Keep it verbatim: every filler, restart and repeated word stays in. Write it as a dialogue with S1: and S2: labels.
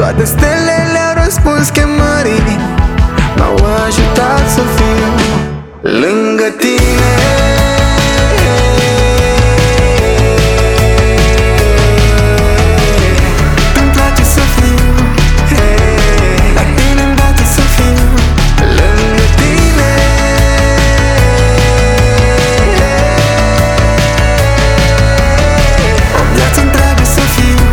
S1: Toate stelele au răspuns chemării, m-au ajutat să fiu lângă tine.